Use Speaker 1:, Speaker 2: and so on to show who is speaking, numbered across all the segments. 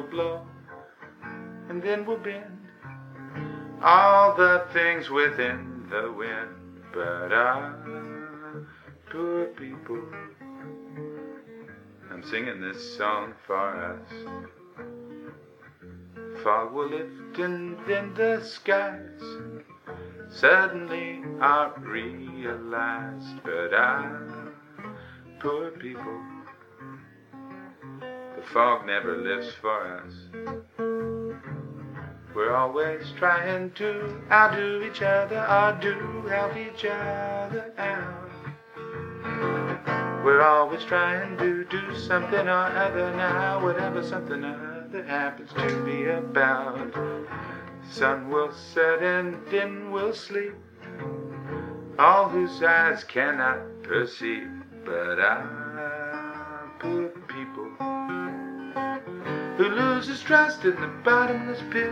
Speaker 1: blow, and then we'll bend all the things within the wind. But poor people, I'm singing this song for us. Fog will lift and then the skies suddenly are realized. But poor people, the fog never lifts for us. We're always trying to outdo each other or do help each other out. We're always trying to do something or other now, whatever something or other happens to be about. Sun will set and then we'll sleep, all whose eyes cannot perceive. But poor people who loses trust in the bottomless pit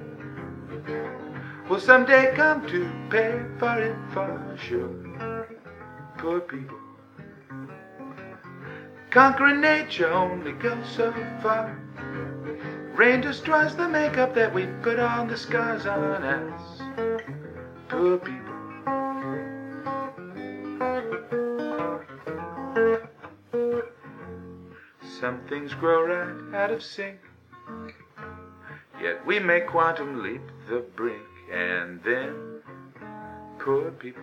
Speaker 1: will someday come to pay for it for sure. Poor people, conquering nature only goes so far. Rain destroys the makeup that we put on, the scars on us. Poor people. Some things grow right out of sync, yet we make quantum leap the brink. And then, poor people,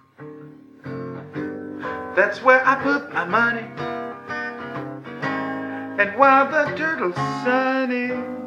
Speaker 1: that's where I put my money. And while the turtle's sunny,